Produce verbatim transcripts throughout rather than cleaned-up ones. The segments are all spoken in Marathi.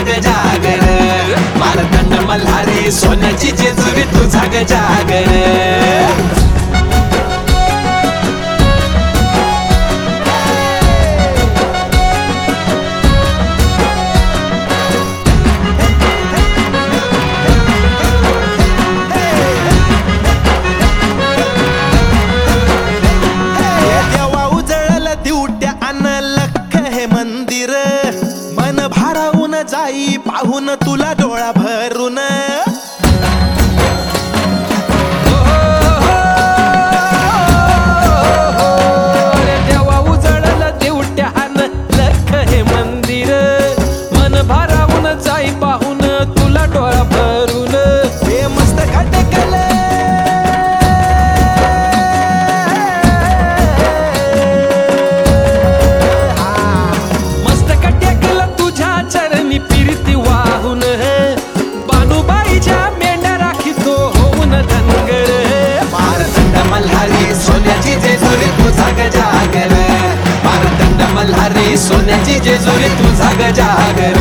ग जागर, मारतंड मल्हारी सोन्याची जेजुरी तुझा ग जागर. जाई पाहून तुला डोळा भरून, देवा उजळलं दिवट्यान लख हे मंदिर, मन भारावून जाई पाहून तुला डोळा भरून. हे मस्त खटकल मस्त कट्याकल तुझ्या चरणी फिरती वाहून, बानुबाईच्या मेंढ्या राखीतो होऊन धनगर, मारतंड मल्हारी सोन्याची जेजुरी तुझा ग जागर, मारतंड मल्हारी सोन्याची जेजुरी तुझा ग जागर.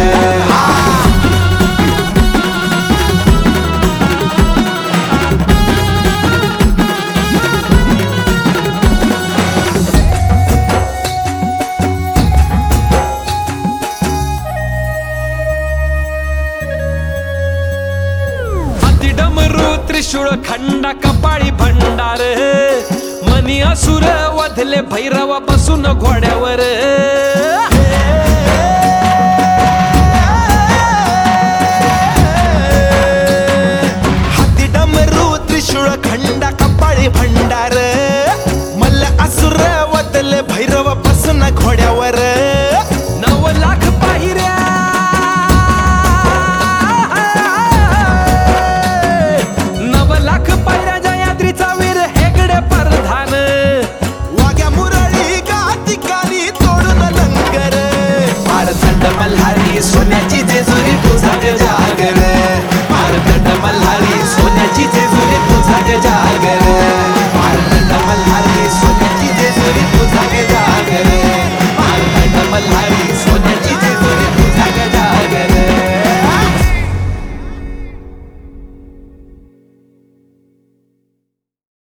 डमरू त्रिशूळ खंडा कपाळी भंडार, मनी असुर वधले भैरव बसून घोड्यावर, हाती डमरू त्रिशूळ खंडा कपाळी भंडार,